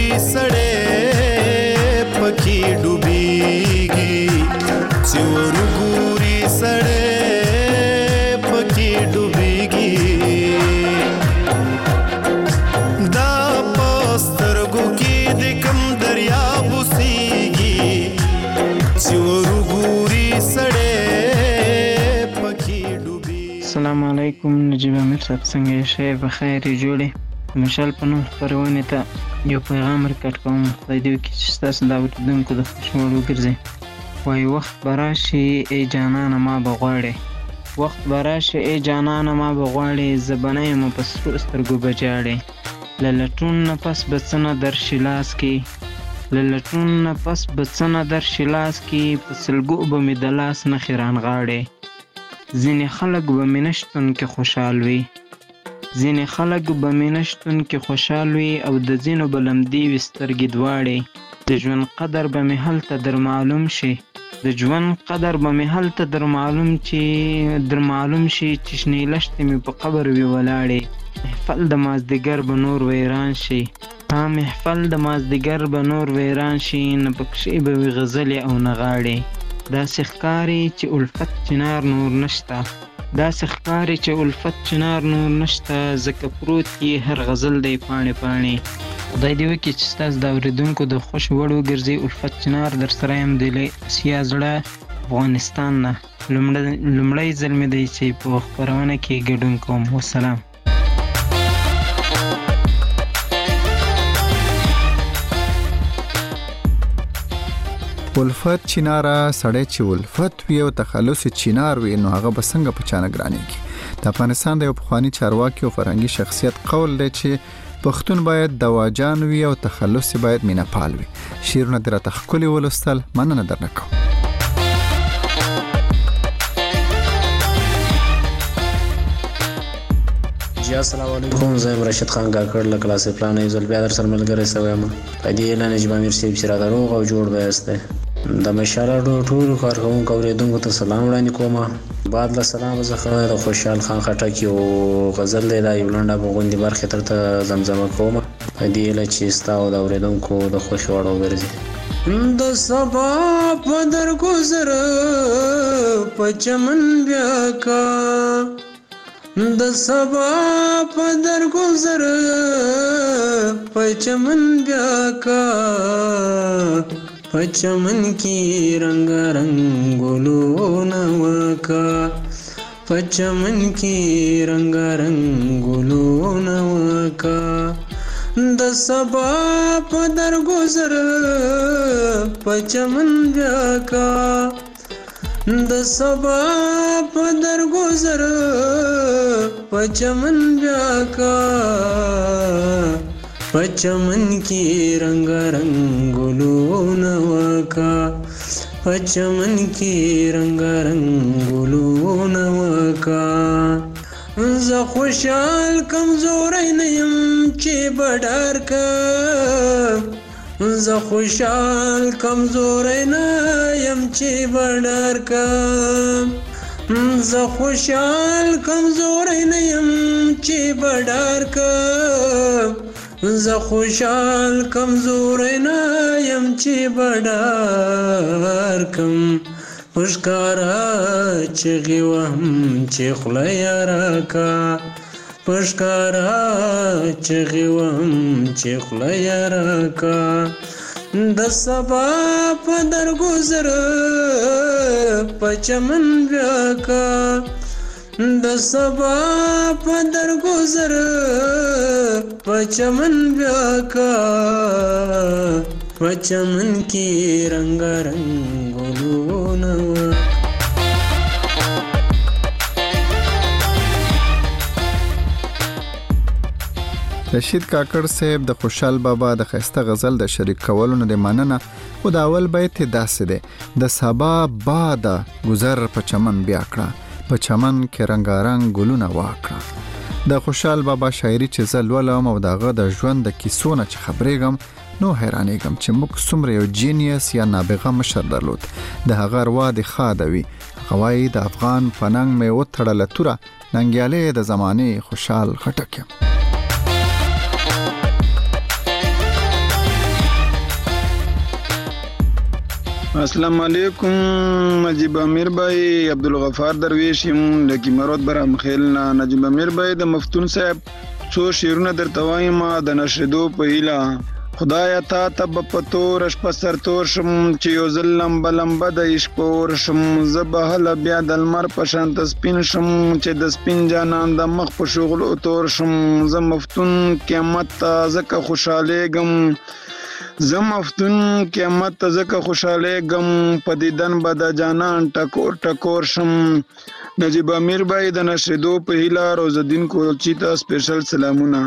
سړې پکې ډوبېږي چې ورګوري سړې پکې ډوبېږي دا پسترګو کې د کم دریاب وسیږي چې ورګوري سړې پکې ډوبېږي. السلام علیکم، نجیب امیر صاحب څنګه یې؟ ښه بخیر یې جوړې. مشال په نوم خپرونې ته یو پیغام ریکارډ کوم. خدای دې وکړي چې ستاسو د اورېدونکو د خوښ وړ وګرځي. وایي وخت به راشي ای جانانه ما به غواړې، وخت به راشي ای جانانه ما به غواړې، زه به نه یم په سرو سترګو به ژاړې، له لټون نه پس به څه نه درشي لاس کې، له لټون نه پس به څه نه درشي لاس کې، په سلګو به مې د لاس نښې رانغاړې. ځینې خلک به مې نه شتون کې خوشحال وي، ځینې خلک به مې نه شتون کې خوشحال وي، او د ځینو به لمدې وي سترګې دواړې. د ژوند قدر به مې هلته در معلوم شي، د ژوند قدر به مې هلته در معلوم چې در معلوم شي چې شنې لښتې مې په قبر وي ولاړې. محفل د مازدیګر به نور ویران شي، ها محفل د مازدیګر به نور ویران شي، نه پکښې به وي غزلې او نه غاړې. داسې ښکاري چې الفت چنار نور نشته، داسې ښکاري چې الفت چنار نور نشته، ځکه پروت یې هر غزل دی پاڼې پاڼې. خدای دې وکړي چې ستاسو د اورېدونکو د خوښ وړ وګرځي. الفت چنار در سره یم د اسیا زړه افغانستان نه. لومړی ځل مې دی چې په خپرونه کې ګډون کوم. والسلام. الفت چیناره سړی چې الفت وي او تخلص چینار وي نو هغه به څنګه په چانه ګرانېږي. د افغانستان د یو پخواني چارواکي او فرهنګي شخصیت قول دی چې پښتون باید دواجان وي او تخلص باید مینه پال وي. شعرونه دې راته ښکلي ولوستل، مننه درنه کوم. جی السلام علیکم، زه یم رشید خان کاکړ له کلاسې پلان ایزول بیا در سره ملګری سوی یم. په دې اعلان نجیب امیر صاحب چې راته روغ او جوړ بیاست دی. د مشال راډیو ټولو کارکوونکو اورېدونکو ته سلام وړاندې کوم. بعد له سلام څخه د خوشحال خان خټک یو غزل دی، دا یو لنډه په غوندې برخې درته زمزمه کوم په دې هیله چې ستا او د اورېدونکو د خوښې وړ وګرځي. د سبا په درګذر په چمن بیا کا، د سبا په درګذر په چمن بیا کا، په چمن کې رنگ رنگ ګلونه وکا، په چمن کې رنگ رنگ ګلونه وکا، د سبا په درګذر په چمن بیا کا، د سبا په درګذر په چمن بیا کا، په چمن کې رنگ رنگ ګلونه وکا، په چمن کې رنگ رنگ ګلونه وکا. زه خوشحال کمزوری نه یم چې بډار کا، زه خوشحال کمزوری نه یم چې بډار کا، زه خوشحال کمزوری نه یم چې بډار کا، زه خوشحال کمزوری نه یم چې بډار کم. پشکارا چغې وهم چې خوله یې راکا، پشکارا چغې وهم چې خوله یې راکا، د سبا په درګذر په چمن بیا کا، د سبا په درګذر په چمن بیا کا، په چمن کې رنگ رنگ ګلونه. رشید کاکړ صاحب د خوشحال بابا د خسته غزل د شریک کولو نه د مننه. خو د اول بیت داسې دی: د سبا باد گذر په چمن بیا کړه، په چمن کې رنگارنګ ګلونه واکړه. د خوشحال بابا شاعري چې زه لولم او دغه د ژوند د کیسو نه چې خبرېږم نو حیرانېږم چې موږ څومره یو جینیس یا نابغه مشر درلود. د هغه اروا د ښاده وي. هغه وایي د افغان په ننګ مې وتړله توره، ننګیالې د زمانې خوشحال خټک یم. السلام علیکم نجیب امیر بھائی عبدالغفار درویش یم لکی مرود برام خیلنا. نجیب امیر بھائی د مفتون صاحب څو شعرونه درته وایم د نشریدو په هیله. خدایا تا ته به په تور شپه سرتور شم چې یو ځل لمبه لمبه د عشق په اور شم. زه به هله بیا د لمر په شانته سپین شم چې د سپین جانان د مخ په شغلو تور شم. زه مفتون قیامت ته ځکه خوشحالېږم زه مفتون قیامت ته ځکه خوشحالېږم په دیدن به د جانان ټکور ټکور شم. نجیب امیر بھائی د نشریدو په هیله روز الدین کولچي ته سپیشل سلامونه.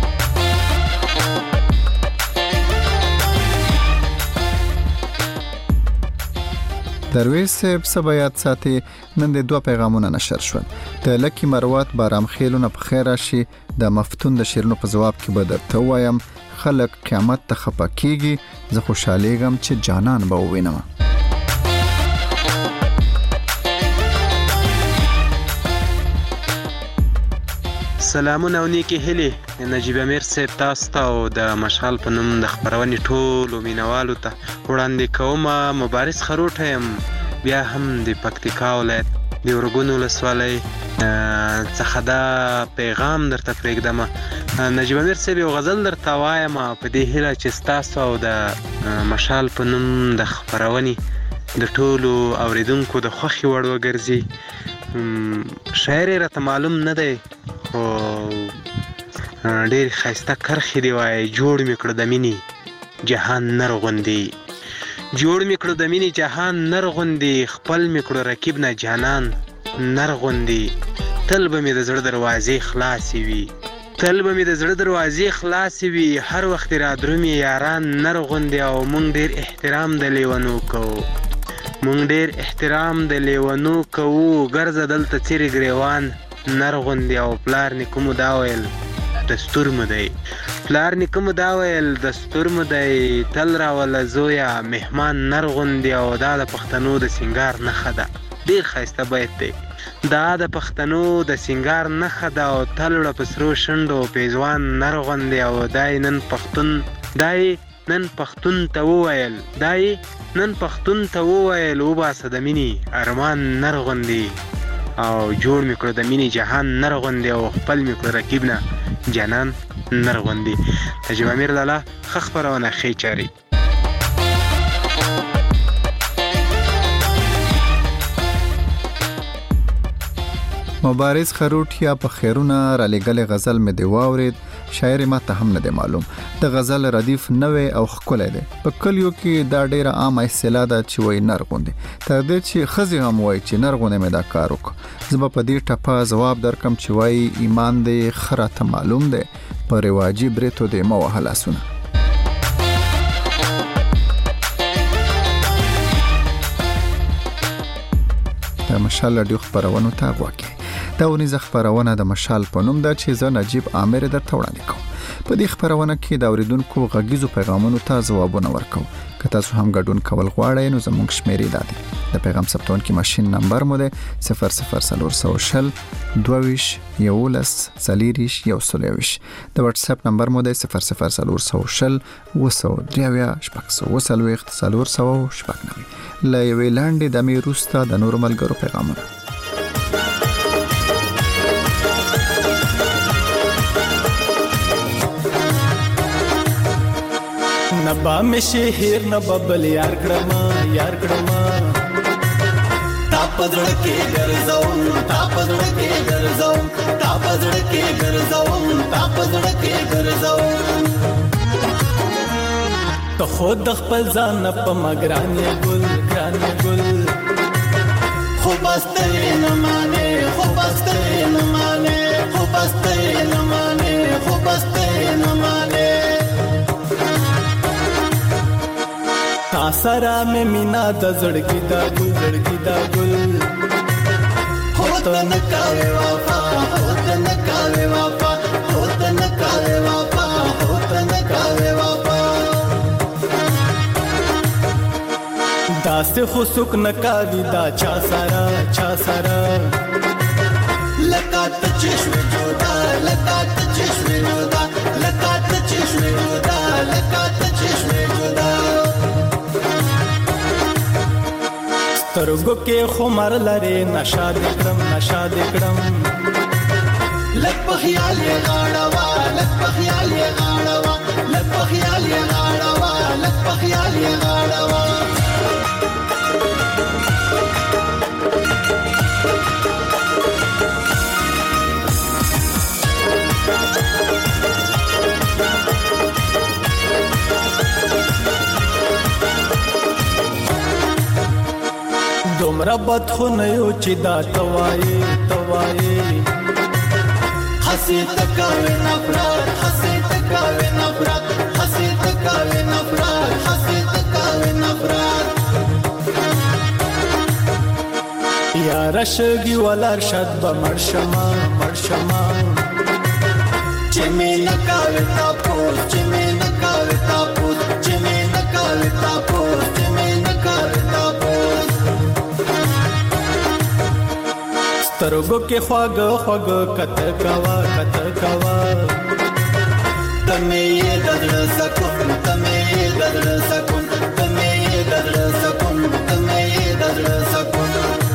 درویش صاحب سبایات ساتي نن د دوه پیغامونه نشر شول. د لکی مروات بارام خیلونه په خیر راشي د مفتون د شیرونو په جواب کې به درته وایم خلک قیامت ته خپه کیږي زه خوشحالېږم چې جانان به ووینم. سلامونه او نیکی هیلې نجیب امیر صاحب تاسو ته او د مشال په نوم د خپرونې ټولو مینوالو ته وړاندې کومه. مبارز خروټه یم بیا هم د پکتیکا ولایت د ورګون ولسوالۍ څخه دا پیغام درته پرېږدم. نجیب امیر صاحب یو غزل درته وایم په دې هیله چې ستاسو او د مشال په نوم د خپرونې د ټولو اوریدونکو د خوښې وړ وګرځي. شاعر یې راته معلوم نه دی خو ډېر ښایسته کرښې دی وایي. جوړ مې کړه د مینې جهان نر غوندې جوړ مې کړه د مینې جهان نر غوندې خپل مې کړه رقیب نه جانان نر غوندې. تل به مې د زړه دروازې خلاصې وي تل به مې د زړه دروازې خلاصې وي هر وخت را درومي یاران نر غوندې. او مونږ ډېر احترام د لیونو کوو مونږ ډېر احترام د لیونو کوو ګرځه دلته څیرې ګریوان نر غوندې. او پلار نیکه مو دا ویل دستور مو دی پلار نیکه مو دا ویل دستور مو دی تل راوله زویه مهمان نر غوندې. او دا د پښتنو د سینګار نښه ده ډېر ښایسته بیت دی. دا د پښتنو د سینګار نښه ده او تل په سرو شونډو پیزوان نر غوندې. او دای نن پښتون دای نن پښتون ته وویل دای نن پښتون ته وویل وباسه د مینې ارمان نر غوندې. او جوړ مې کړه د مینې جهان نر غوندې او خپل مې کړه رقیب نه جانان نر غوندې. نجیب امیر لالا ښه خپرونه ښې چارې. مبارز خروټیا په خیرونه را لګل غزل مې دی واورید. شاعر ما ته هم نه دی معلوم. د غزل ردیف نوې او ښکلی دی. په کلیو کې دا ډیره عامه اصطلاح ده چې وایي نر غوندې. تر دې چې ښځې هم وایي چې نر غوندې مې دا کار وکړو. زه به په دې ټپه ځواب درکم چې وایي ایمان دی ښه راته معلوم دی په رواجي بریتو دی مه وهه لاسونه. د مشال رادیو خپرونو ته غوږ کړئ. دا ونیزه خپرونه د مشال په نوم ده چې زه نجیب امیر درته وړاندې کوم. په دې خپرونه کې د اوریدونکو غږیزو پیغامونو ته ځوابونه ورکوم. که تاسو هم ګډون کول غواړئ نو زموږ شمیرې دا دي. د پیغام ثبتونکي ماشین نمبر مو ده صفر صفر څلور سوه شل دوه ویشت یولس څلېرویشت یو سل یوویشت. د واتس اپ نمبر مو ده صفر صفر څلور سوه شل اووه سوه درې اویا شپږ سوه اووه څلوېښت څلور سوه شپږ نوي. له یوې لنډې دمې وروسته د نورو ملګرو پیغامونه. نبا می شهر نبا بل یار کړما یار کړما تا پزړ کې ګرځاو تا پزړ کې ګرځاو تا پزړ کې ګرځاو تا پزړ کې ګرځاو ته خود خپل ځان په مګرانې ګل ګرانې ګل خو بسته نه مانه خو بسته نه مانه خو بسته نه مانه خو بسته نه مانه تا سره مې مینا د زړګي دا ګل زړګي دا ګل هوت نه کاوي وفا هوت نه کاوي وفا هوت نه کاوي وفا هوت نه کاوي وفا داسته خو سوک نه کاوي دا چا سره چا سره لکات چشم جودا لکات چشم جودا لکات چشم جودا لکات چشم جودا سترګو کې خمر لري نشا دې کړم نشا دې کړم لک په خیال یې غاړوا لک په خیال یې غاړوا لک په خیال یې غاړوا لک په خیال یې غاړوا دومره بد خو نه یو چې دا توایې توایې حسی تکاوی نفرات حسی تکاوی نفرات حسی تکاوی نفرات حسی تکاوی نفرات یا رشگی ولر شد با مرشما مرشما چه می نکاوی تاپوز چه می نکاوی تاپوز چه می نکاوی تاپوز چه می نکاوی تاپوز سترګو کې خواږ خواږ کته کوا کته کوا تمه یې دغه سکون تمه یې دغه سکون تمه یې دغه سکون تمه یې دغه سکون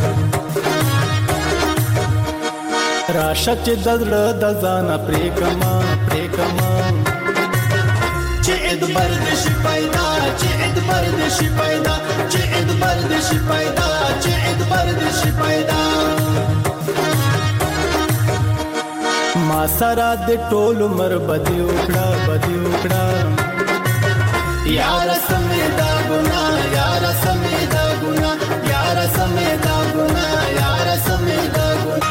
راشه چې دغه د ځان پرې کما پرې کما چې ادبر د شي پیدا چې ادبر د شي پیدا چې ادبر د شي پیدا چې ادبر د شي پیدا ما سره د ټول عمر بدی وکړه بدی وکړه یار سمې دا ګنا یار سمې دا ګنا یار سمې دا ګنا یار سمې دا ګنا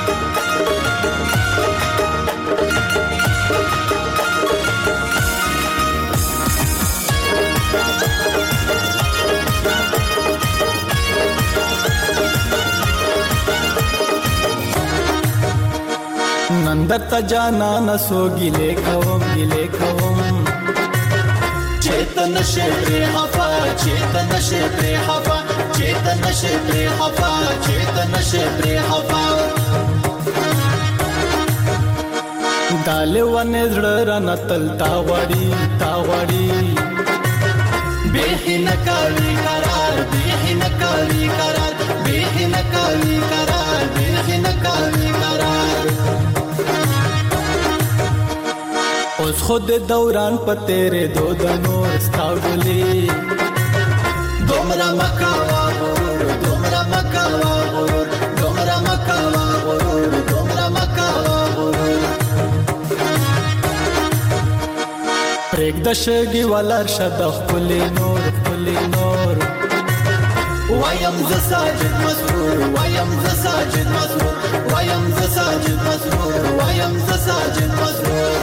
نندر تا جانا نسو گیلے کوم گیلے کوم چیتن شپری حفا چیتن شپری حفا چیتن شپری حفا چیتن شپری حفا دالے ونه زړه رانه تل تا وړي تا وړي بیخی نکاوی قرار بیخی نکاوی قرار بیخی نکاوی قرار بیخی نکاوی قرار اوس خود دوران په تیرې دو د نور ستاګلې دومره مکاوا غرور دومره مکاوا غرور دومره مکاوا غرور دومره مکاوا غرور پرېږده شګې ولر شه د ښکلې نور ښکلې نور وایم ز ساجد مسرور وایم ز ساجد مسرور وایم ز ساجد مسرور وایم ز ساجد مسرور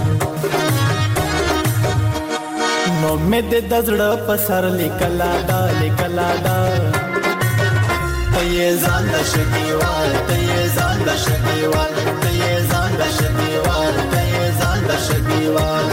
نو مې د زړه په سر لیکلا دا لیکلا دا ته یې ځان د شګیوال ته یې ځان د شګیوال ته یې ځان د شګیوال ته یې ځان د شګیوال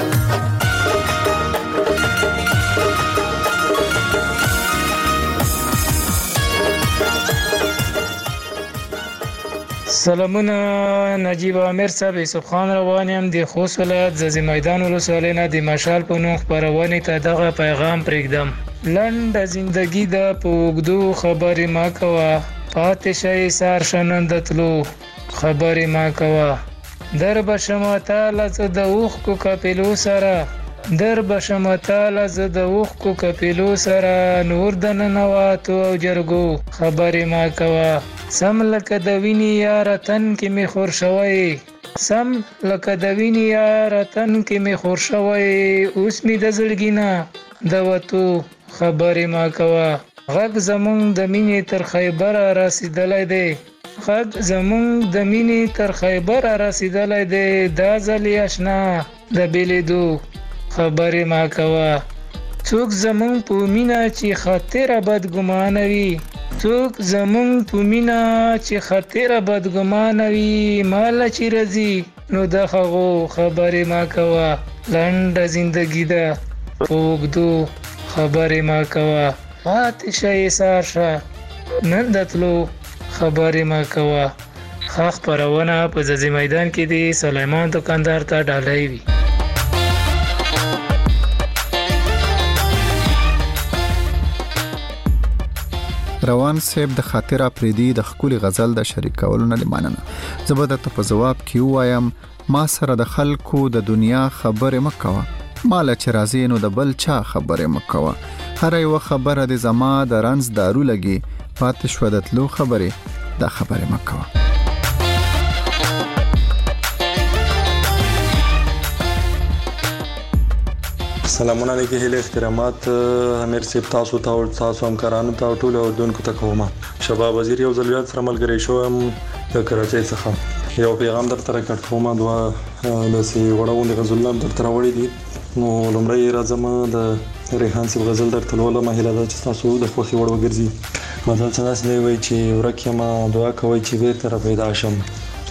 سلامونه نجیب عامر صاحب یوسف خان روان یم د خوست ولایت ززی میدان ولسوالۍ نه د مشال په نوم خپرونې ته دغه پیغام پرېږدم. لنډ زندگی د پوګدو خبرې ما کوه پاتې شي سار شنن د تلو خبرې ما کوه در بشم تعالی ز د اوخ کو کپلو سره در بشم تعالی ز د اوخ کو کپلو سره نور د ننواتو او جرګو خبرې ما کوه سم لکه د ویني یار تن کې می خور شوی سم لکه د ویني یار تن کې می خور شوی اوس می د زړګینا د وتو خبرې ما کوه غږ زمونږ د مینې تر خیبر رسیدلای دی غږ زمونږ د مینې تر خیبر رسیدلای دی دا ځلې آشنا د بیلیدو خبرې ما کوه څوک زمونږ په مینا چې خاطره بدګمانوي څوک زمونږ په مینا چې خاطره بدګمانوي مال چې رځي نو د هغو خبرې ما کوه لنډه زندګي ده پوګدو خبرې ما کوه پاتې شي سار شه نن د تلو خبرې ما کوه ښه خپرونه په ززی میدان کې دی سلیمان دکاندار ته ډالۍ وي. روان صاحب د خاطر افریدي د خولي غزل د شریکولو نه لماننه زبده ته په جواب کې وایم ما سره د خلکو د دنیا خبره مکوه مال چې راځي نو د بل چا خبره مکوه هر یو خبره د زما د رنز دارو لګي پاتې شو د تلو خبره دا خبره مکوه سلامونه علیکم هله احترامات امیر سیب تاسو ته او تاسو همکارانو ته ټول اوردونکو ته کومه شباب وزیر یو ځل سره ملګری شوم د کراچۍ څخه یو پیغام درته راکړ کومه دوا د سی وړاندې غزلان درته راوړی دي نو لمړی راځم د ریحان سیب غزل درته لوله مهله ده چې تاسو د خوخي وړ وګرځي مدل څه دی وای چې ورکه ما دعا کوي چې به تر پیدا شم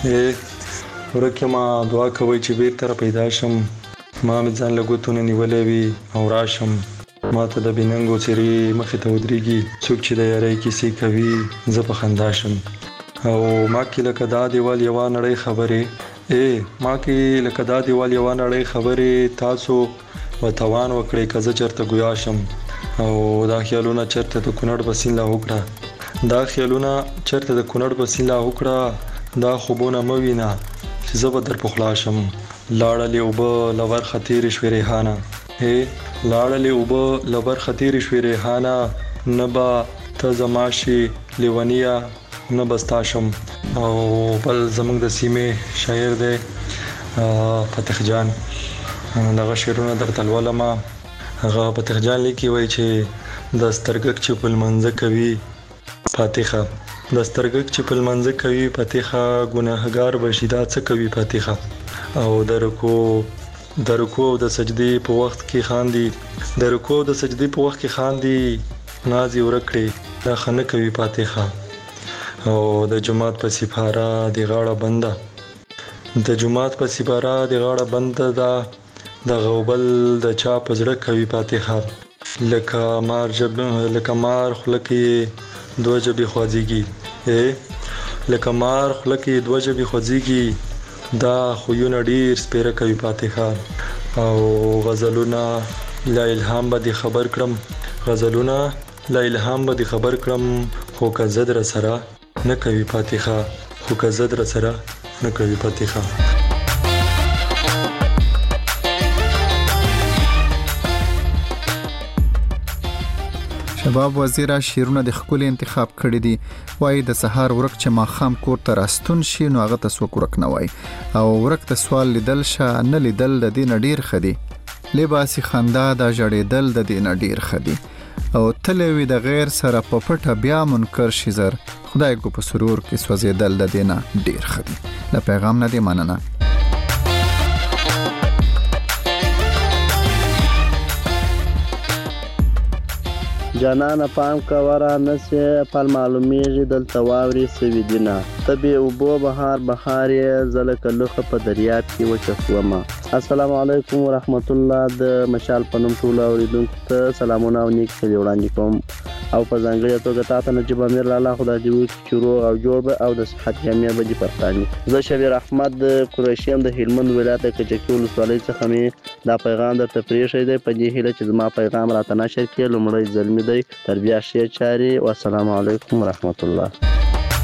ورکه ما دعا کوي چې به تر پیدا شم ما مې ځان لګوتونه نیولې وي او راشم ما ته د بیننګو چری مخې ته ودرېږي څوک چې د یارۍ کیسې کوي زه په خندا شم او ما کې لکه دا دیوال یوه نړۍ خبرې ای ما کې لکه دا دیوال یوه نړۍ خبرې تاسو وتوان وکړئ که زه چېرته ګویا شم او دا خیالونه چېرته د کونړ په سیند لا وکړه دا خیالونه چېرته د کونړ په سیند لا وکړه دا خوبونه مه وینه چې زه به در پخلا شم لاړلې اوبه لور خطیر شوې ریحانه هې لاړلې اوبه لور خطیر شوې ریحانه نه به ته زما شي لیونیه نه به ستا شم او بل زموږ د سیمې شاعر دی فتح جان دغه شعرونه درته لولم هغه فتح جان لیکي وایي چې د سترګک چې په لمانځه کوي فاتحه د سترګک چې په لمانځه کوي فاتحه ګناهګار به شي دا څه کوي فاتحه او د رکوع د رکوع او د سجدې په وخت کې خاندي د رکوع او د سجدې په وخت کې خاندي نازي ورکړي دا خنه کوي فاتحه او د جمعات په سپاره د غاړه بنده د جمعات په سپاره د غاړه بنده دا د غوبل د چا په زړه کوي فاتحه لکه مار جب لکه مار خلکې دوه جبې خوځيږي لکه مار خلکې دوه جبې خوځيږي دا خوونه ډیر سپیره کوي فاتحه او غزلونه لا الهام به خبر کړم غزلونه لا الهام به خبر کړم خو که زدر سره نه کوي فاتحه خو که زدر سره نه کوي فاتحه شباب وزیر شیرونه د خپل انتخاب کړی دي وای د سهار ورک چې ما خام کور ته راستون شي نو هغه تاسو ورک نه وای او ورک ته سوال لیدل شه نه لیدل د دین ډیر خدي لباسي خندا د جړېدل د دین ډیر خدي او تلوي د غیر سره په پټه بیا منکر شي زر خدای کو په سرور کې سوځېدل د دین ډیر خدي لا پیغام نه دی مننه جانانه پام کوره نسې پل معلومیږي دلته واوري سوي دینه طبي اوبو بهار بهار یې زلکه لوخه په دریاب کې وچفومه السلام علیکم ورحمت الله د مشال پنوم ټول اوریدونکو ته سلامونه او نیک ښه وړاندې کوم او په ځانګړي توګه تاسو نجيب امیر لاله خدای دې وکړي چې روغ او جوړ به او د صحت یمه به دي پرتاني زه شبیر احمد قریشیم د هلمند ولایت کچکی ولسوالۍ څخه مې دا پیغام درته پریښی دی په دې هیله چې زما پیغام راته نشر کړي لومړی ځل دی تربیه شي چاري والسلام علیکم ورحمت الله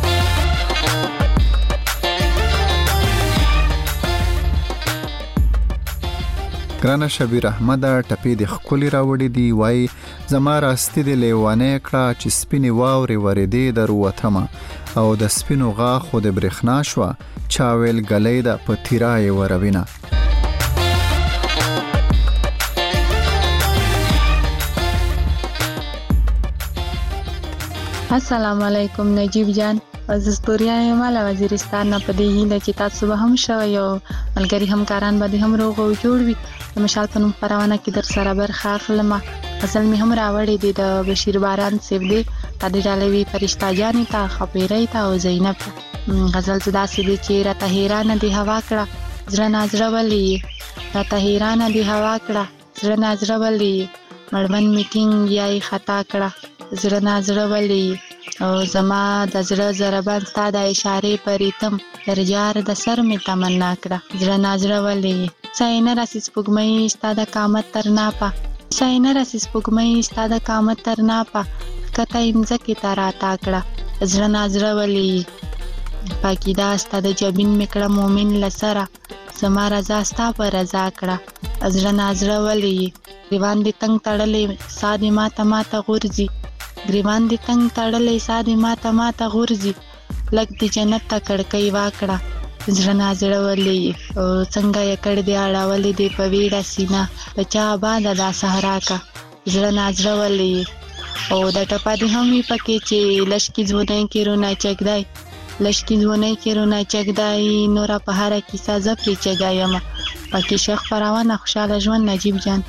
ګرانه شبیر احمد ټپی د خولي راوړي دی وای زما راستي د لیوانه کړه چې سپینی واوري ورېدې در وتمه او د سپینو غا خو د برېښنا شو چاویل غلې د پتیرای وروینه السلام علیکم نجیب جان از استوریا مال وزیرستان نه پدې هیله چې تاسو به هم شو یو ملګری همکاران به هم روغ او جوړ وي د مشال په نوم پروانه کې در سره برخه اخلم اصل می هم راوړې دي د بشیر باران سیب دی تدې ډالوي فرشتہ جانی تا خپېرې تا او زینب غزل زدا سې دي چې راته حیران دي هوا کړه زړه نازړه ولي راته حیران دي هوا کړه زړه نازړه ولي مړبن میټینګ یای خطا کړه زړه نازړه ولي او زما د زړه ضربان ستا د اشارې په ریتم درجار د سر می تمنا کړه زړه نازړه ولي ساینه راسي سپوږمۍ ستا د قامت تر ناپا ساینه راسي سپوږمۍ ستا د قامت تر ناپا کته امځکې ته راتا کړه زړه نازړه ولې پاکی دا ستا د جبین میکړه مومن لسره زما رضا ستا په رضا کړه زړه نازړه ولې ګریوان دې تنگ تړلې سا دې ماته ماته غورځي ګریوان دې تنگ تړلې سا دې ماته ماته غورځي لږ دې جنت ته کړکۍ واکړه زړه نازړه ولې او څنګه یې کړ دې اړولې دې په ویډه سینه په چا آباده دا صحرا کا زړه نازړه ولې او د ټپه دې هم وي پکې چې لشکي ځونی کې رونه چګدای لشکي ځونی کې رونه چګدای نوره په هره کیسه زه پرې چګه یمه پکې شیخ فراوانه خوشحاله ژوند نجیب جان.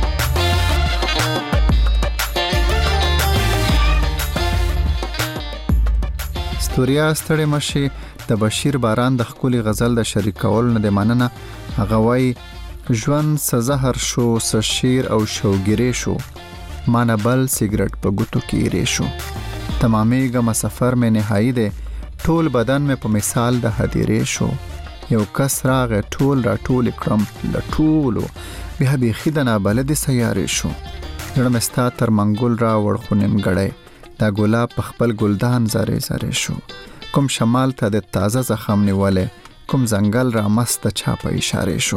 ستوریا ستړې مشي د بشیر باران د خولي غزل د شریکولو نه د مننه هغه وای ژوند سزهر شو سشیر او شوګری شو مانه بل سیګریټ په ګوتو کې ری شو تمامېګه مسافر مې نهایی ده ټول بدن مې په مثال د هدیرې شو یو کس راغه ټول را ټول کړم لټولو بیا به خدنا بلد سیارې شو جوړ مستا تر منګول را وړخونم غړې دا ګلاب په خپل ګلدان زره زره شو کوم شمال ته د تازه زخم نیولې کوم زنګل را مست چا په اشاره شو.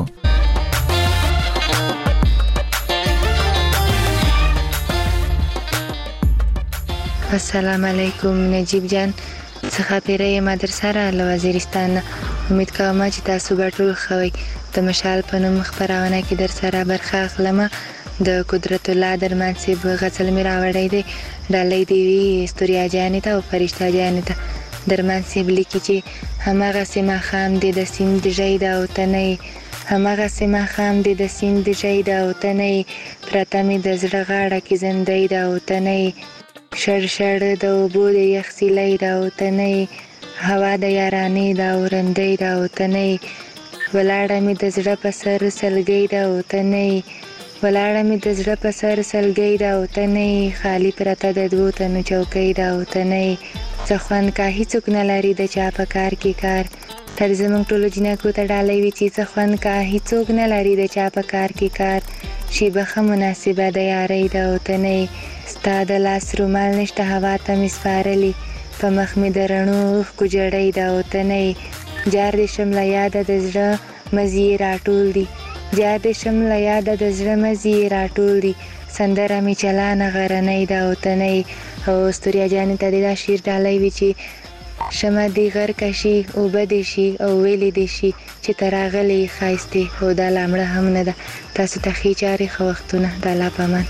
السلام علیکم نجیب جان څخه پیرې مدرسه را له وزیرستان امید کوم چې تاسو به ټول خوي د مشال په نوم خبرونه کې در سره برخه اخلم د قدرت الله درمان سیب غزل می راوړی دی ډالۍ دی وی استوریا جانې ته او فرشتہ جانې ته درمان سیب لیکي چې همغه سیمه خام دی د سیند جیدا او تنه همغه سیمه خام دی د سیند جیدا او تنه پرته می د زړه غاړه کې زندې دا او تنه شړ شړ د وبو د یخ سیلې دا او تنه هوا د یارانې دا ورندې دا او تنه ولاړه می د زړه په سر سلګې دا او تنه ولاړه می د زړه په سر سلګې دا او تنه خالی پرته د دوه تنو چوکۍ دا او تنه ځخوان کا هیڅوک نه لري د چا په کار کې کار تر زمونږ ټولو جنکو ته ډالۍ وي چې ځخوان کا هیڅوک نه لري د چا په کار کې کار شی بخه مناسبه د یارۍ دا او تنه ستا د لاس رومال نشته هوا ته می سپارلی په مخ می د رڼو اوښکو جړۍ دا او تنه جار د شمله یاده د زړه مزي راټول دي جار د شمله یاده د زړه مزي راټول دي سندره می چلانه غرنۍ دا او تنه او استوریا جانې ته دا شیر ډالۍ وی چې شمه دی غر کشي او بد شي او ویلې دي شي چې تراغلي خايسته او دا لامړه هم نه ده تاسو ته خي چاري خو وختونه د لا پمن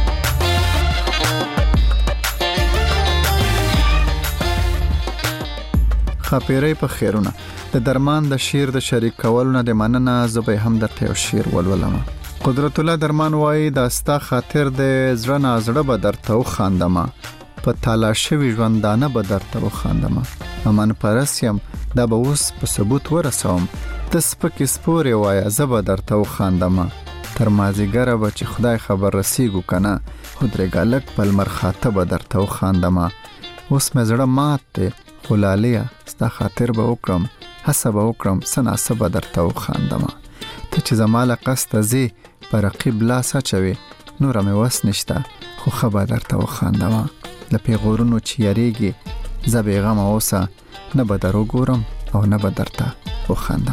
خاپیرې په خیرونه د درمان د شیر د شریک کولونه د مننه زبې هم درته یو شیر ولولم. قدرت الله درمان وای داستا خاطر د زړه نازړه به درته وخاندم په تالا شوی ژوندانه به درته وخاندم امن پرسیم دا به اوس په ثبوت ورسوم د سپکې سپورې وای زبه درته وخاندم تر مازیګره به چې خدای خبر رسیږو کنه خدای ګالک په مرخاته به درته وخاندم اوس مې زړه مات خلالیا ستا خاطر به وکړم حساب وکړم سنا سبا درته وخاندم ته چې زماله قصد زی پر رقیب لا سچوي نور مې وس نشته خو خبر درته وخاندم د پیغورونو چې یریږي زبې غم اوسه نه به درو ګورم او نه به درته وخاندم.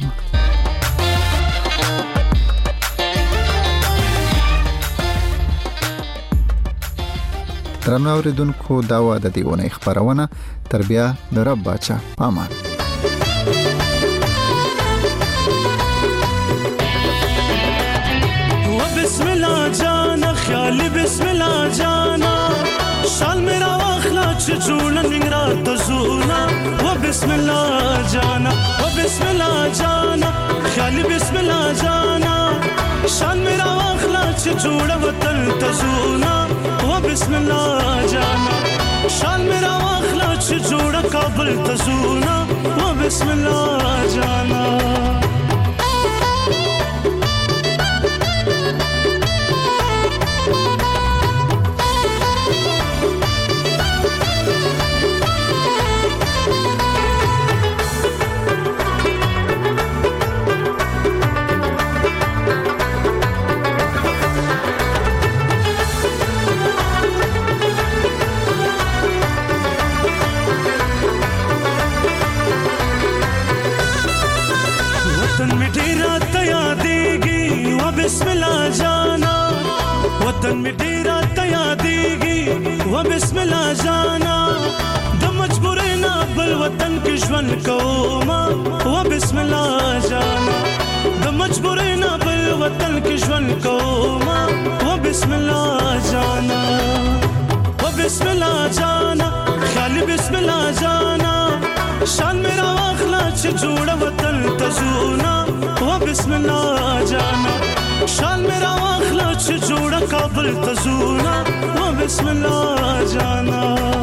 درنو اوریدونکو دا و د دیونه خبرونه تربیه د رب بچا پامان. بسم الله جانا خیالی بسم الله جانا شال میرا واخلا چه جوړن وینرا تزونا و بسم الله جانا و بسم الله جانا خیالی بسم الله جانا شال میرا واخلا چه جوړ وطن تزونا و بسم الله جانا شال میرا واخلا چه جوړ کابل تزونا و بسم الله جانا بسم الله جانا د مجبورې نه بل وطن کې ژوند کوما و بسم الله جانا د مجبورې نه بل وطن کې ژوند کوما و بسم الله جانا و بسم الله جانا خالي بسم الله جانا شان میرا واخلا چې جوړ وطن تزونا و بسم الله جانا شان میرا واخلا چې جوړ کابل تزونا و بسم الله جانا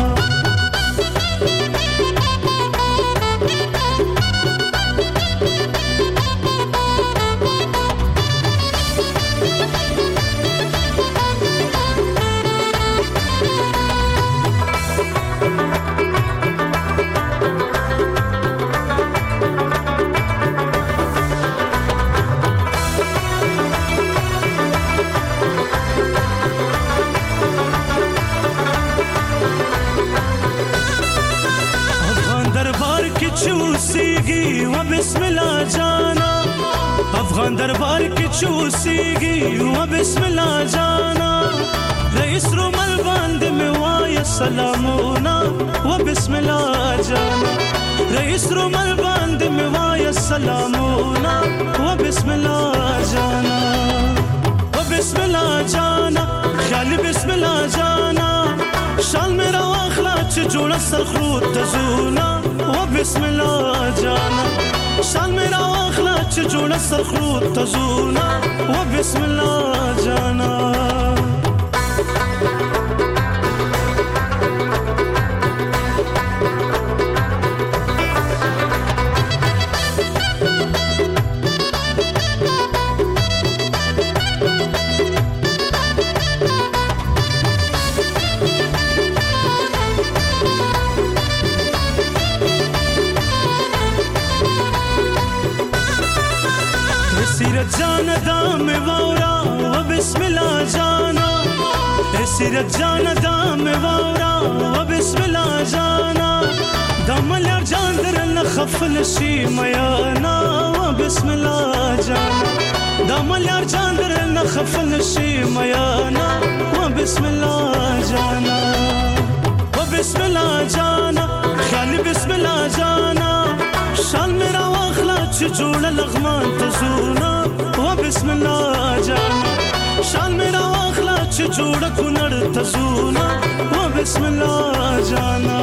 चूसीगी वो बिस्मिल्लाह जाना अफगान दरबार की चूसीगी वो बिस्मिल्लाह जाना रईस रुमल बांध में वाय सलामोना वो बिस्मिल्लाह जाना रईस रुमल बांध में वाय सलामोना वो बिस्मिल्लाह जाना वो बिस्मिल्लाह जाना ख्याल बिस्मिल्लाह जाना शाल मेरा वाखला च जोड़ा सरखरूत तजूना वो बिस्मिल्लाह जाना शाल मेरा वाखला च जोड़ा सरखरूत तजूना वो बिस्मिल्लाह जाना सिरत जाना दाम वावरा व बिस्मिल्लाह जाना ए सिरत जाना दाम वावरा व बिस्मिल्लाह जाना दमल जांदर न खफल शी मयाना व बिस्मिल्लाह जाना दमल जांदर न खफल शी मयाना व बिस्मिल्लाह जाना व बिस्मिल्लाह जाना ख्याल बिस्मिल्लाह जाना शाल मेरा वाखला च जोड़ा लغمان तजूना वो बिस्मिल्लाह जाना शाल मेरा वाखला च जोड़ा कुनड़ तजूना वो बिस्मिल्लाह जाना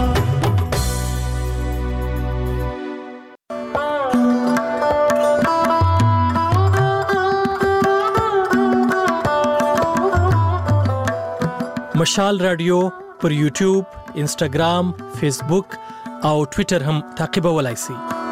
مشال رادیو پر یوټیوب، انسټاګرام، فیسبوک او ټوئیټر هم تعقیبولای شئ.